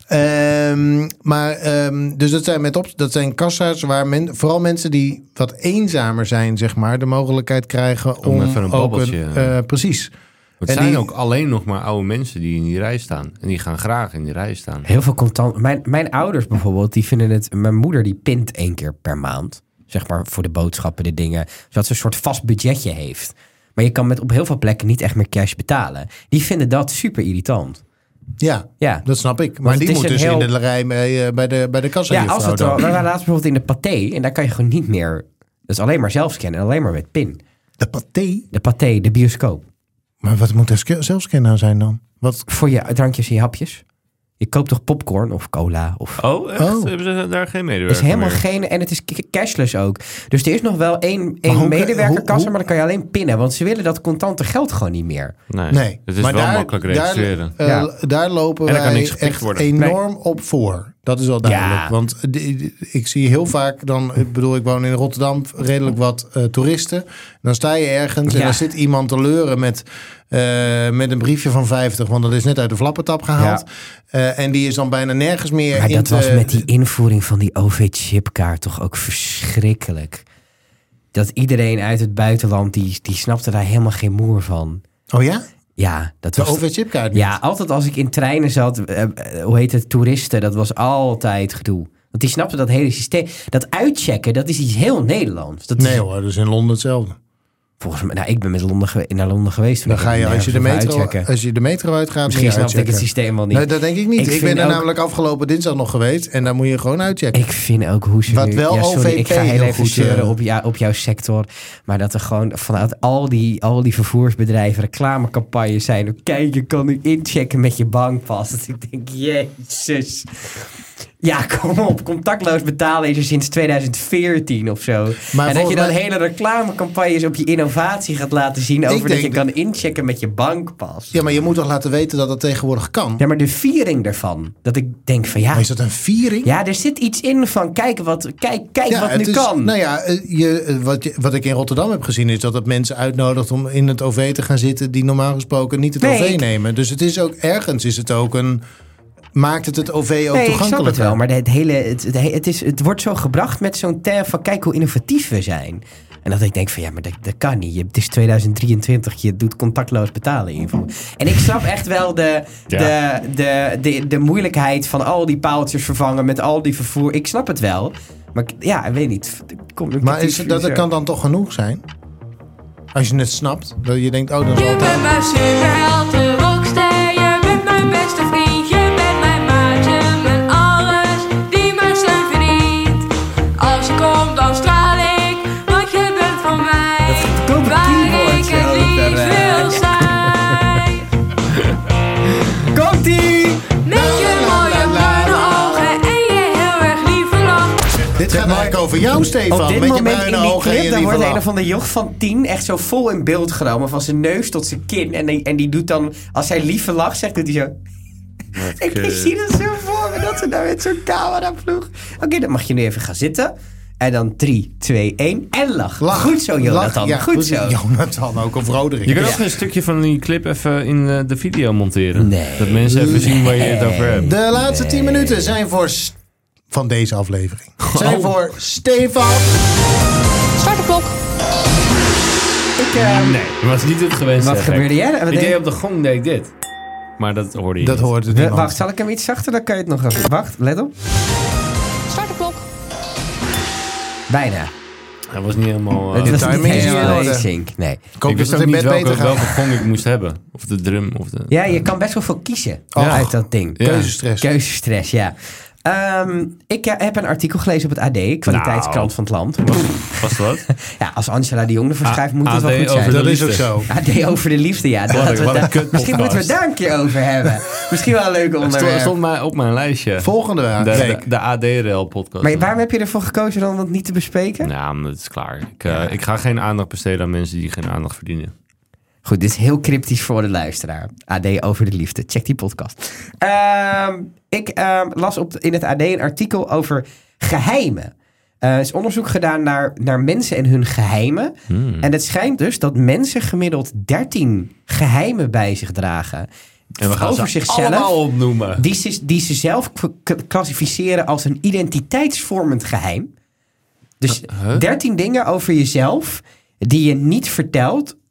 Ehm, maar, ehm, dus dat zijn, met op, dat zijn kassa's waar men, vooral mensen die wat eenzamer zijn, zeg maar, de mogelijkheid krijgen om, Om even een ook babbeltje. eh, precies. Het En zijn die- ook alleen nog maar oude mensen die in die rij staan. En die gaan graag in die rij staan. Heel veel contant. Mijn, mijn ouders bijvoorbeeld, die vinden het... Mijn moeder die pint één keer per maand. Zeg maar voor de boodschappen, de dingen. Zodat ze een soort vast budgetje heeft. Maar je kan met op heel veel plekken niet echt meer cash betalen. Die vinden dat super irritant. Ja, Ja. dat snap ik. Want Maar het die is moet een dus heel- in de rij bij, uh, bij de, bij de kassa. Ja, als het wel. We waren laatst bijvoorbeeld in de Pathé. En daar kan je gewoon niet meer... Dat is alleen maar zelfscannen. En alleen maar met pin. De paté? De Pathé, de bioscoop. Maar wat moet er zelfscanner zijn dan? Wat? Voor je drankjes en je hapjes. Je koopt toch popcorn of cola of... Oh, echt? Oh. Hebben ze daar geen Er medewerker is helemaal meer? geen... En het is k- cashless ook. Dus er is nog wel één, Maar één hoe- medewerkerkassa, hoe- hoe- maar dan kan je alleen pinnen. Want ze willen dat contante geld gewoon niet meer. Nee. Nee. Het is maar wel daar, makkelijk registreren. Daar, uh, Ja. daar lopen En er kan wij niks gepikt echt worden. enorm op voor. Dat is wel duidelijk. Ja. Want die- die- ik zie heel vaak dan... Ik bedoel, ik woon in Rotterdam. Redelijk wat uh, toeristen. Dan sta je ergens en Ja. dan zit iemand te leuren met... Uh, met een briefje van vijftig, want dat is net uit de flappentap gehaald. Ja. Uh, en die is dan bijna nergens meer Maar in dat te- was met die invoering van die O V-chipkaart toch ook verschrikkelijk. Dat iedereen uit het buitenland, die, die snapte daar helemaal geen moer van. Oh ja? Ja, dat De was... O V-chipkaart niet? Ja, altijd als ik in treinen zat, uh, uh, hoe heet het, toeristen, dat was altijd gedoe. Want die snapten dat hele systeem. Dat uitchecken, dat is iets heel Nederlands. Dat Nee is, hoor, dat is in Londen hetzelfde. volgens mij, nou, ik ben met Londen gewe- naar Londen geweest. toen Dan ik ga je, nergens als je de hoef metro, uitchecken. als je de metro uitgaat, Misschien moet je snapte ik het uitchecken. systeem wel niet. Nee, dat denk ik niet. Ik Ik, vind ben er ook- namelijk afgelopen dinsdag nog geweest en daar moet je gewoon uitchecken. Ik vind ook hoe ze Wat nu... wel ja, sorry, O V P ik ga heel heel even goed, zeuren eh, op, jou, op jouw sector. Maar dat er gewoon vanuit al die, al die vervoersbedrijven reclamecampagnes zijn. Kijk, je kan nu inchecken met je bankpas. Dat ik denk, jezus. Ja, kom op. Contactloos betalen is er sinds tweeduizend veertien of zo. Maar en dat je dan volgens mij- hele reclamecampagnes op je innovatie gaat laten zien over dat denk je kan inchecken met je bankpas. Ja, maar je moet toch laten weten dat dat tegenwoordig kan? Ja, maar de viering daarvan. Dat ik denk van ja... Maar is dat een viering? Ja, er zit iets in van kijk wat, kijk, kijk Ja, wat het nu is- kan. Nou ja, eh, je, eh, wat, je, wat ik in Rotterdam heb gezien is dat het mensen uitnodigt om in het O V te gaan zitten die normaal gesproken niet het Nee, O V ik- nemen. Dus het is ook ergens is het ook een maakt het het O V ook Nee, ik snap toegankelijker. het wel, maar het, hele, het, het, het, is, het wordt zo gebracht met zo'n term van kijk hoe innovatief we zijn. En dat ik denk van ja, maar dat, dat kan niet. Je, het is tweeduizend drieëntwintig, je doet contactloos betalen invoeren. En ik snap echt wel de, Ja. de, de, de, de moeilijkheid van al die paaltjes vervangen met al die vervoer. Ik snap het wel. Maar ik- ja, ik weet niet. Kom, ik- Maar het is het, dat, dat kan dan toch genoeg zijn? Als je het snapt, dat je denkt, oh, dan Je zal het... bent mijn superheld, de rockster. Je bent mijn beste vriend. Je bent mijn maatje, mijn alles die mijn steun verdient. Als je komt, dan straal ik, want je bent voor mij. goedkope Waar ik keyboardje het ook liefst erbij. wil zijn. Komt-ie! Met je mooie bruine ogen en je heel erg lieve lach. Dit gaat eigenlijk over jou, Stefan. Op dit met je moment bruine in die ogen en clip, je dan lieve wordt een lach. of ander joch van tien echt zo vol in beeld genomen. Van zijn neus tot zijn kin. En die, en die doet dan, als hij lieve lach zegt, doet hij zo... Ik kut. zie dat zo voor me, dat ze daar met zo'n camera vloeg. Oké, dan mag je nu even gaan zitten. En dan drie, twee, één en lach. Lach. Goed zo, Jonathan. Lach, ja, goed zo. Jonathan, ook of Roderick. Je kan Ja. ook een stukje van die clip even in eh, de video monteren. Nee. Dat mensen even zien waar je het over hebt. De laatste tien minuten zijn voor... S- van deze aflevering. Zijn voor Stefan. Start de klok. Ik, eh, Nee, dat was niet het gewenste wat effect. gebeurde jij? Wat Ik deed- deed op de gong deed ik dit. Maar dat hoorde je Dat niet. hoort het We- niemand. Wacht, zal ik hem iets zachter? Dan kan je het nog even... Wacht, let op. Start de klok. Bijna. Hij was niet helemaal... eh, Het was niet timing is helemaal niet in in orde. sync. Nee. Ik hoop ik dat wist het ook in niet bed beter welke, gaat. welke gong ik moest hebben. Of de drum of de... Ja, je kan best wel veel kiezen Oh. uit dat ding. Ja. Keuzestress. Keuzestress, ja. Ehm, ik eh, heb een artikel gelezen op het A D, kwaliteitskrant Nou. van het land. Was het wat? Ja, als Angela de Jong ervoor schrijft, moet het wel A D goed zijn. over de Dat is ook liefde. zo. A D over de liefde, ja. Wat een- Dat we wat een daar- kut misschien podcast. moeten we het daar een keer over hebben. Misschien wel een leuk Het stond, onderwerp. stond maar op mijn lijstje. Volgende de, week. de, de A D-rel podcast. Maar waarom heb je ervoor gekozen dan om het niet te bespreken? Ja, maar dat is klaar. Ik, eh, ik ga geen aandacht besteden aan mensen die geen aandacht verdienen. Goed, dit is heel cryptisch voor de luisteraar. A D over de liefde. Check die podcast. Ehm, ik ehm, las op, in het A D een artikel over geheimen. Eh, er is onderzoek gedaan naar, naar mensen en hun geheimen. Hmm. En het schijnt dus dat mensen gemiddeld dertien geheimen bij zich dragen. En we gaan over ze zichzelf. allemaal opnoemen. Die ze, die ze zelf k- k- klassificeren als een identiteitsvormend geheim. Dus Huh? dertien dingen over jezelf die je niet vertelt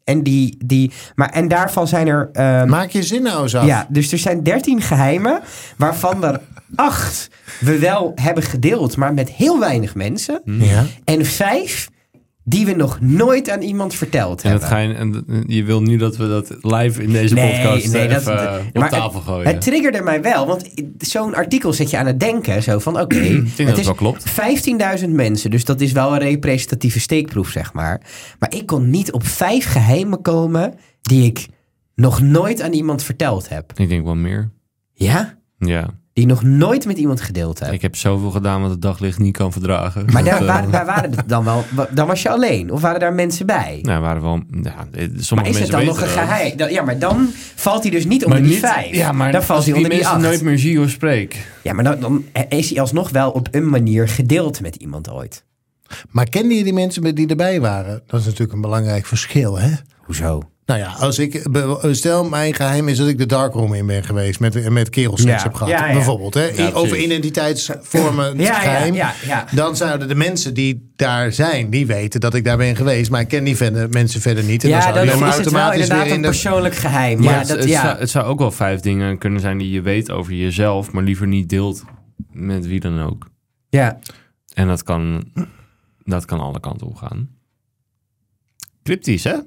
En, die, die, maar, en daarvan zijn er... Um, Maak je zin nou eens af. Ja, dus er zijn dertien geheimen, waarvan er acht we wel hebben gedeeld, maar met heel weinig mensen. Ja. En vijf die we nog nooit aan iemand verteld En, dat hebben. ga je, en je wil nu dat we dat live in deze Nee, podcast nee, eh, dat- even eh, op maar tafel het, gooien. Het triggerde mij wel, want zo'n artikel zet je aan het denken. Zo van, oké, ik denk dat het het is wel klopt. vijftienduizend mensen, dus dat is wel een representatieve steekproef, zeg maar. Maar ik kon niet op vijf geheimen komen die ik nog nooit aan iemand verteld heb. Ik denk wel meer. Ja? Ja. Die ik nog nooit met iemand gedeeld heb. Ik heb zoveel gedaan wat het daglicht niet kan verdragen. Maar daar, Dat, eh, waar, waar waren het dan wel? Dan was je alleen? Of waren daar mensen bij? Nou, waren wel... Ja, sommige Maar is mensen het dan nog een weten dat. geheim? Dan- Ja, maar dan valt hij dus niet onder Maar die niet, vijf. ja, maar dan valt als hij ik onder die die mensen acht. nooit meer zie of spreek. Ja, maar dan, dan is hij alsnog wel op een manier gedeeld met iemand ooit. Maar kende je die mensen die erbij waren? Dat is natuurlijk een belangrijk verschil, hè? Hoezo? Nou ja, als ik stel mijn geheim is dat ik de darkroom in ben geweest met, met kerelseks Ja. heb gehad. Ja, ja. Bijvoorbeeld, hè? Ja, Over precies. identiteitsvormen Ja, ja, geheim. ja, ja. Dan zouden de mensen die daar zijn, die weten dat ik daar ben geweest. Maar ik ken die verder, mensen verder niet. En dan Ja, zou dan die is maar het wel automatisch inderdaad weer een in de... persoonlijk geheim. Maar Ja, het, dat, het, ja. zou, het zou ook wel vijf dingen kunnen zijn die je weet over jezelf, maar liever niet deelt met wie dan ook. ja. En dat kan, dat kan alle kanten op gaan. Cryptisch, hè?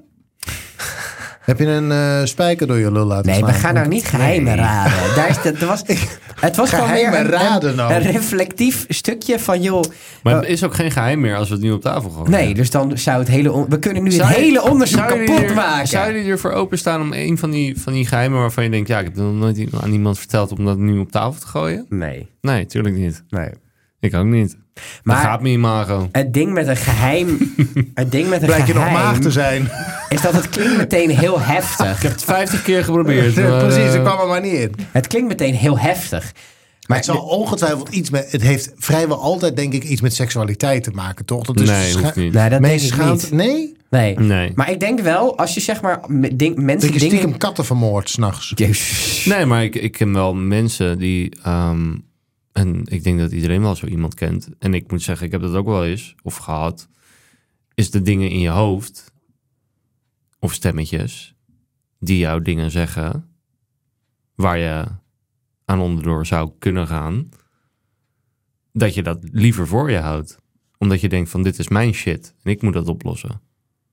Heb je een eh, spijker door je lul laten Nee, slaan? we gaan nou niet geheimen Nee. raden. Daar is, dat, dat was, het was gewoon Geheimen meer een, raden een, nou. een reflectief stukje van, joh... Maar uh, het is ook geen geheim meer als we het nu op tafel gooien. nee, dus dan zou het hele... on- we kunnen nu Zou het je- hele onderzoek zou jullie kapot er- maken. Zou jullie ervoor openstaan om een van die, van die geheimen waarvan je denkt, ja, ik heb het nog nooit aan iemand verteld, om dat nu op tafel te gooien? Nee, Nee, tuurlijk niet. nee. Ik ook niet. Maar Maar- dat gaat me imago. Het ding met een geheim... het ding met een Blijkt je nog geheim... maag te zijn. is dat het klinkt meteen heel heftig. Ik heb het vijftig keer geprobeerd. maar, Precies, eh, ik kwam er maar niet in. Het klinkt meteen heel heftig. Maar het zal ongetwijfeld iets met... Het heeft vrijwel altijd, denk ik, iets met seksualiteit te maken, toch? Dat is Nee, scha- hoeft niet. nee, dat denk meest ik schaamte- niet. Nee? Nee. Nee. Maar ik denk wel, als je zeg maar me- ding, mensen Dat je dingen... stiekem katten vermoord s'nachts. Jezus. Nee, maar ik, ik ken wel mensen die... ehm, en ik denk dat iedereen wel zo iemand kent. En ik moet zeggen, ik heb dat ook wel eens, of gehad. Is de dingen in je hoofd, of stemmetjes, die jou dingen zeggen, waar je aan onderdoor zou kunnen gaan, dat je dat liever voor je houdt. Omdat je denkt van, dit is mijn shit. En ik moet dat oplossen.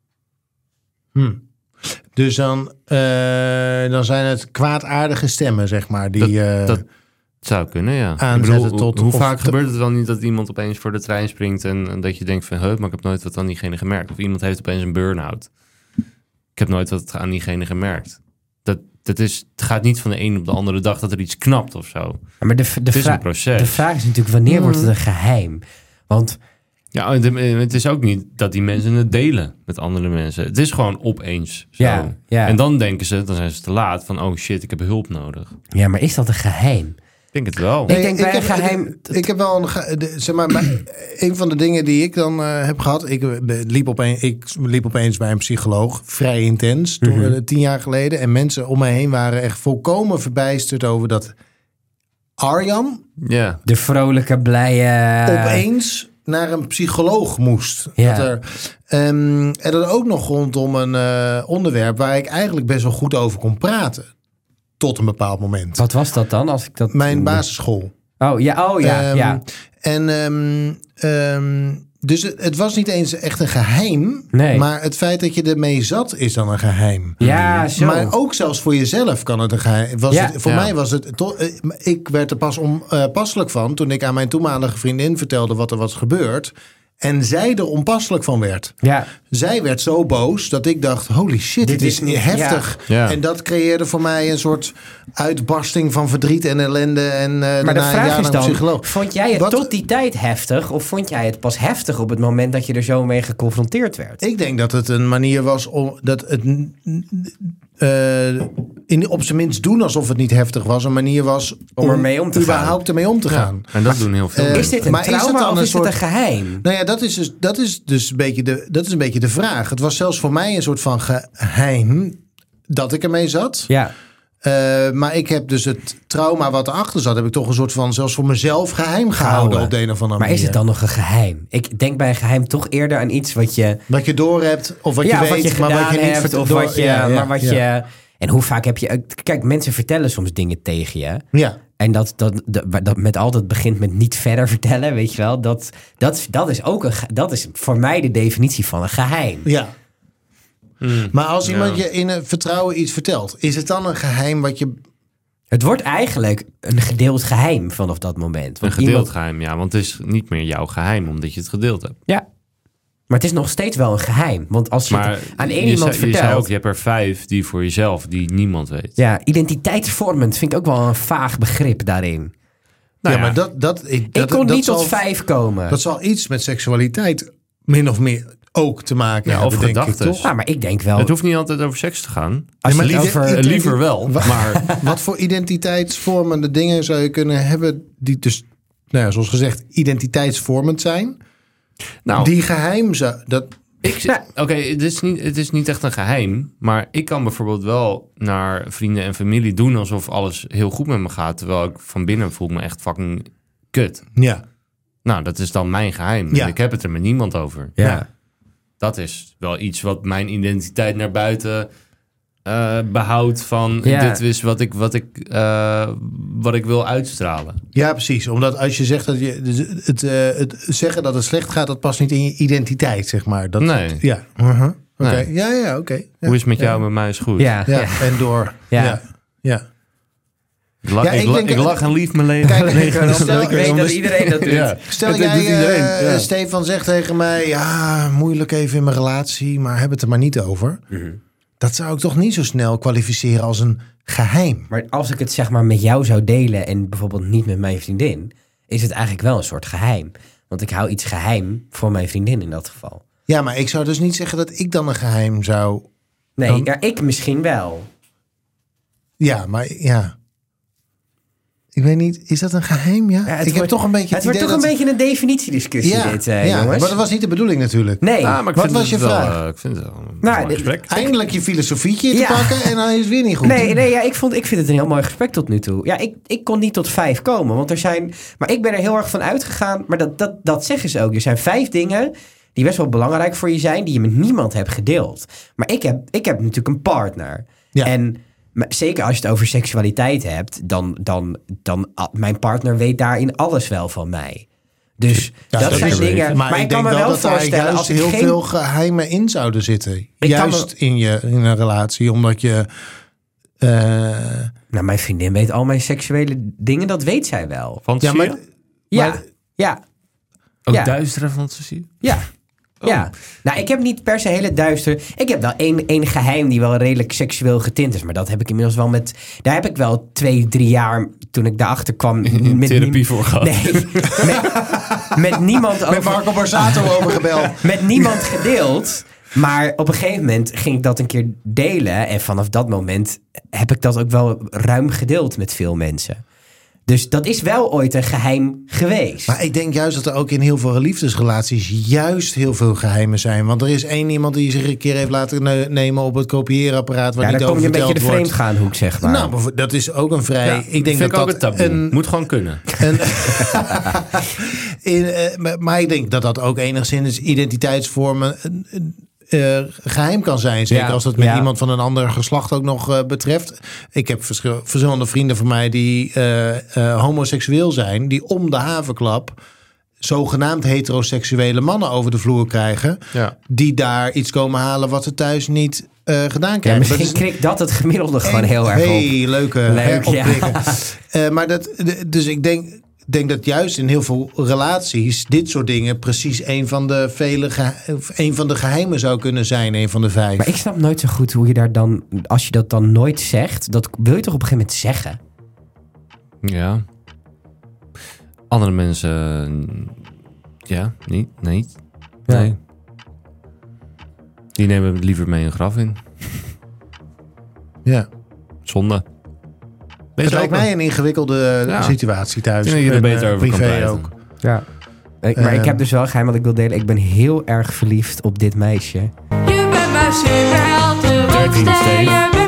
Hm. Dus dan, eh, dan zijn het kwaadaardige stemmen, zeg maar. Die, eh, dat Het zou kunnen, ja. Aanzetten Ik bedoel, tot- hoe of vaak te- gebeurt het wel niet dat iemand opeens voor de trein springt en, en dat je denkt van, huh, maar ik heb nooit wat aan diegene gemerkt. Of iemand heeft opeens een burn-out. Ik heb nooit wat aan diegene gemerkt. Dat, dat is, het gaat niet van de een op de andere dag dat er iets knapt of zo. Maar de, de, Het is vra- een proces. de vraag is natuurlijk, wanneer wordt het een geheim? Want Ja, het, het is ook niet dat die mensen het delen met andere mensen. Het is gewoon opeens zo. Ja, ja. En dan denken ze, dan zijn ze te laat van, oh shit, ik heb hulp nodig. ja, maar is dat een geheim? Ik denk het wel. Ik denk bij heb, een geheim- Ik heb wel een, ge- de- zeg maar, bij- een van de dingen die ik dan eh, heb gehad. Ik eh, liep, opeens, ik liep opeens bij een psycholoog, vrij intens, toen, Mhm. eh, tien jaar geleden. En mensen om me heen waren echt volkomen verbijsterd over dat Arjan Ja. De vrolijke, blije... opeens naar een psycholoog moest. Ja. Dat er, ehm, en dat ook nog rondom een eh, onderwerp waar ik eigenlijk best wel goed over kon praten. Tot een bepaald moment. Wat was dat dan? Als ik dat... Mijn basisschool. Oh ja, oh ja, Ehm, ja. En ehm, ehm, dus het, het was niet eens echt een geheim. Nee. Maar het feit dat je ermee zat is dan een geheim. Ja, zo. Maar ook zelfs voor jezelf kan het een geheim. Was Ja. het, voor Ja. mij was het. To, eh, ik werd er pas onpasselijk van toen ik aan mijn toenmalige vriendin vertelde wat er was gebeurd. En zij er onpasselijk van werd. Ja, Zij werd zo boos dat ik dacht, holy shit, Dit dit is is niet- heftig. ja. Ja. En dat creëerde voor mij een soort uitbarsting van verdriet en ellende. En uh, maar de daarna een vraag jaar is naar een dan, psycholoog. vond jij het Wat- tot die tijd heftig? Of vond jij het pas heftig op het moment dat je er zo mee geconfronteerd werd? Ik denk dat het een manier was om dat het uh, in, op zijn minst doen alsof het niet heftig was. Een manier was om, ermee om te gaan. überhaupt ermee om te gaan. En dat doen heel veel Eh, mensen. Is dit een maar is het trauma dan of een is soort- het een geheim? Nou ja, dat is dus, dat is dus een beetje de, dat is een beetje de vraag. Het was zelfs voor mij een soort van geheim dat ik ermee zat. Ja, Uh, maar ik heb dus het trauma wat erachter zat... heb ik toch een soort van zelfs voor mezelf geheim gehouden op de een of andere Maar manier. is het dan nog een geheim? Ik denk bij een geheim toch eerder aan iets wat je... Wat je door hebt, of wat ja, je weet, wat je maar gedaan wat je niet hebt, vert- of door- wat je... ja, ja, maar wat ja. je en hoe vaak heb je... Kijk, mensen vertellen soms dingen tegen je. Ja. En dat, dat, dat, dat met altijd begint met niet verder vertellen, weet je wel. Dat, dat, dat is ook een... ge- Dat is voor mij de definitie van een geheim. Ja. Hmm. Maar als iemand Ja. je in een vertrouwen iets vertelt... is het dan een geheim wat je... Het wordt eigenlijk een gedeeld geheim vanaf dat moment. Een Want gedeeld iemand- geheim, ja. Want het is niet meer jouw geheim, omdat je het gedeeld hebt. Ja. Maar het is nog steeds wel een geheim. Want als je Maar het aan één je iemand zei, je vertelt... zei ook, je hebt er vijf die voor jezelf, die niemand weet. Ja, identiteitsvormend vind ik ook wel een vaag begrip daarin. Nou ja, maar dat... dat, ik, dat ik kon dat niet tot zal- vijf komen. Dat zal iets met seksualiteit min of meer ook te maken Ja, hebben, of denk ik, gedachten. toch? Ja, maar ik denk wel... Het hoeft niet altijd over seks te gaan. Als je maar het ide- over... ide- Liever wel, Wa- maar... Wat voor identiteitsvormende dingen zou je kunnen hebben... die dus, nou ja, zoals gezegd, identiteitsvormend zijn? Nou, Die geheim zou... Dat, Ik, Ja. Oké, het, is niet- het is niet echt een geheim. Maar ik kan bijvoorbeeld wel naar vrienden en familie doen alsof alles heel goed met me gaat. Terwijl ik van binnen voel me echt fucking kut. ja. Nou, dat is dan mijn geheim. Ja. En ik heb het er met niemand over. Ja. Dat is wel iets wat mijn identiteit naar buiten eh, behoudt. Van Ja. dit is wat ik, wat, ik, eh, wat ik wil uitstralen. ja, precies. Omdat als je zegt dat je... Het, het, eh, het zeggen dat het slecht gaat, dat past niet in je identiteit, zeg maar. Dat, Nee. Ja. Uh-huh. Oké. Nee. Ja, ja, oké. Ja. Hoe is het met Ja. jou? Met mij is goed. Ja. Ja, Ja. en door. Ja. Ja. ja. Ik, lach, Ja, ik, ik la- denk- ik lach en lief mijn leven. Kijk, leven stel- ik weet dat iedereen dat doet. Ja. Stel Dat jij, doet iedereen, eh, ja. Stefan zegt tegen mij... ja, moeilijk even in mijn relatie, maar heb het er maar niet over. Mhm. Dat zou ik toch niet zo snel kwalificeren als een geheim. Maar als ik het zeg maar met jou zou delen en bijvoorbeeld niet met mijn vriendin, is het eigenlijk wel een soort geheim. Want ik hou iets geheim voor mijn vriendin in dat geval. Ja, maar ik zou dus niet zeggen dat ik dan een geheim zou... Nee, Dan- ja, ik misschien wel. Ja, maar ja... Ik weet niet, is dat een geheim? Ja, Ja, het ik heb wordt- toch een beetje Het het, wordt idee toch een dat... beetje een definitiediscussie ja, dit, eh, ja, jongens. maar dat was niet de bedoeling natuurlijk. Nee, Ah, maar ik Wat vind was het je wel, vraag? eh, ik vind het wel een Nou, mooi dit- gesprek. Eindelijk je filosofietje te Ja. pakken en dan is het weer niet goed. nee, nee ja, ik, vond, ik vind het een heel mooi gesprek tot nu toe. Ja, ik, ik kon niet tot vijf komen, want er zijn... Maar ik ben er heel erg van uitgegaan, maar dat, dat, dat zeggen ze ook. Er zijn vijf dingen die best wel belangrijk voor je zijn, die je met niemand hebt gedeeld. Maar ik heb, ik heb natuurlijk een partner. Ja. En maar zeker als je het over seksualiteit hebt, dan, dan, dan a- mijn partner weet daarin alles wel van mij. Dus Ja, dat zeker zijn weten. dingen. Maar, Maar, ik kan me denk wel dat daar voorstellen juist als ik heel geen... veel geheimen in zouden zitten. kan Juist in, je, in een relatie, omdat je... eh, Nou, mijn vriendin weet al mijn seksuele dingen, dat weet zij wel. ja, Fantasie? maar, Ja, Maar- ja, Ook ja. duistere fantasie? ja. Ja, nou ik heb niet per se hele duister. Ik heb wel één, één geheim die wel redelijk seksueel getint is. Maar dat heb ik inmiddels wel met... Daar heb ik wel twee, drie jaar toen ik daarachter kwam... In met therapie niem- voor gehad. Nee, met, met niemand met over... Marco Borsato over gebeld. Met niemand gedeeld. Maar op een gegeven moment ging ik dat een keer delen. En vanaf dat moment heb ik dat ook wel ruim gedeeld met veel mensen. Dus dat is wel ooit een geheim geweest. Maar ik denk juist dat er ook in heel veel liefdesrelaties juist heel veel geheimen zijn. Want er is één iemand die zich een keer heeft laten ne- nemen op het kopieerapparaat waar ja, niet dan kom over je een beetje de verteld wordt. vreemdgaanhoek, zeg maar. Nou, bijvo- dat is ook een vrij... Ja, ik denk vind dat ik ook dat een taboe. een, Moet gewoon kunnen. een in, eh, maar- maar ik denk dat dat ook enigszins identiteitsvormen een, een, eh, geheim kan zijn. Zeker Ja, als het met ja. iemand van een ander geslacht ook nog eh, betreft. Ik heb verschil- verschillende vrienden van mij die eh, eh, homoseksueel zijn. Die om de havenklap zogenaamd heteroseksuele mannen over de vloer krijgen. Ja. Die daar iets komen halen wat ze thuis niet eh, gedaan ja, krijgen. misschien Dat is krikt dat het gemiddelde gewoon een heel erg op. Hey, leuke Leuk, heropkrikken. ja. Eh, maar dat, de- dus ik denk, denk dat juist in heel veel relaties dit soort dingen precies een van de vele gehe- of een van de geheimen zou kunnen zijn, een van de vijf. Maar ik snap nooit zo goed hoe je daar dan... Als je dat dan nooit zegt, dat wil je toch op een gegeven moment zeggen? Ja. Andere mensen... Ja, niet. Nee. Ja. Nee. Die nemen het liever mee een graf in. Ja. Zonde. Wees Het lijkt open. mij een ingewikkelde Ja. situatie thuis. Ik denk dat je er En, beter eh, over kan privé praten. ook. Ja. Ik, maar ik Ehm. heb dus wel een geheim wat ik wil delen. Ik ben heel erg verliefd op dit meisje. Je bent mijn superheld, de dertien, rockster. Steve. Je bent mijn beste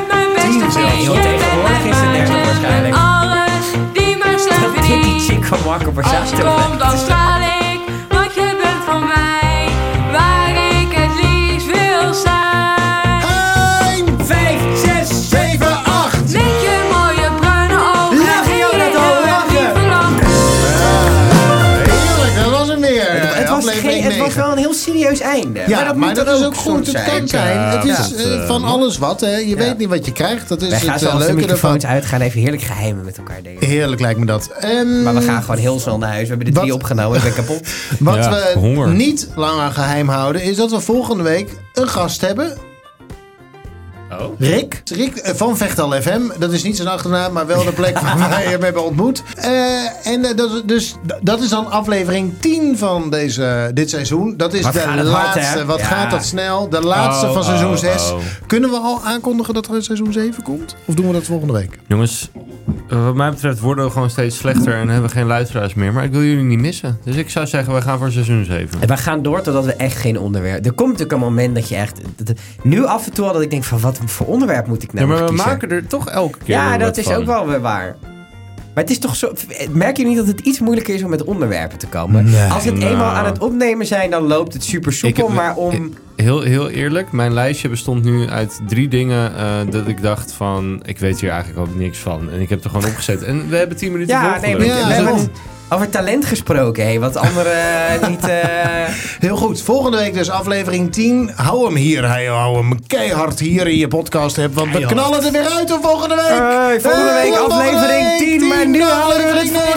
tien beste zelfs. vriendje. joh, tegenwoordig is het dertig waarschijnlijk. En alles die maar steun Dat dit die verdient. chick van Marco Als je Borsato komt, dan straal ik, want je bent voor mij waar ik het liefst wil zijn. Hein! Vijf, zes, zeven, acht! Met je mooie bruine ogen. Lachen, joh, en je dat al heel erg lachen. lieve lach. Heerlijk, dat was hem weer. Het was, Aflevering geen, het was negen. wel een heel serieus einde. Ja, maar, moet dat dan is ook goed. soms Het zijn. kan zijn. Ja, het is dat, eh, eh, van mag. alles wat. Hè. Je Ja. weet niet wat je krijgt. Dat is Wij gaan het zo uh, als de leuke microfoons ervan. uit gaan even heerlijk geheimen met elkaar delen. Heerlijk lijkt me dat. Ehm, Maar we gaan gewoon heel snel naar huis. We hebben de drie Wat- opgenomen. Ik ben kapot. Wat Ja, we honger. niet langer geheim houden, is dat we volgende week een gast hebben. Oh. Rick. Rick eh, van Vechtal F M. Dat is niet zijn achternaam, maar wel de plek waar wij hem hebben ontmoet. Eh, en eh, dat, is- dus, dat is dan aflevering tien van deze, dit seizoen. Dat is Wat de gaat het hard, laatste. hè? Wat Ja. gaat dat snel? De laatste Oh, van seizoen oh, zes. oh. Kunnen we al aankondigen dat er een seizoen zeven komt? Of doen we dat volgende week? Jongens, uh, wat mij betreft worden we gewoon steeds slechter en hebben we geen luisteraars meer. Maar ik wil jullie niet missen. Dus ik zou zeggen, we gaan voor seizoen zeven. En we gaan door totdat we echt geen onderwerp... Er komt natuurlijk een moment dat je echt... dat- dat- Nu af en toe al dat ik denk van wat voor onderwerp moet ik nou Ja, maar nog we kiezen? maken er toch elke keer Ja, weer dat wat is van. ook wel weer waar. Maar het is toch zo... Merk je niet dat het iets moeilijker is om met onderwerpen te komen? Nee. Als we het Nou. eenmaal aan het opnemen zijn, dan loopt het super soepel. Ik- maar om... ik- Heel, heel eerlijk, mijn lijstje bestond nu uit drie dingen uh, dat ik dacht van, ik weet hier eigenlijk ook niks van. En ik heb er gewoon opgezet. En we hebben tien minuten Ja, nee, volgeluld. we, Ja, we Dus hebben dat- over talent gesproken, hé. Wat anderen niet... eh, Heel goed. Volgende week dus aflevering tien. Hou hem hier. Hey, hou hem keihard hier in je podcast hebt. Want we knallen er weer uit de volgende week. Hey, volgende week Hey, aflevering week tien, maar nu houden we het aflevering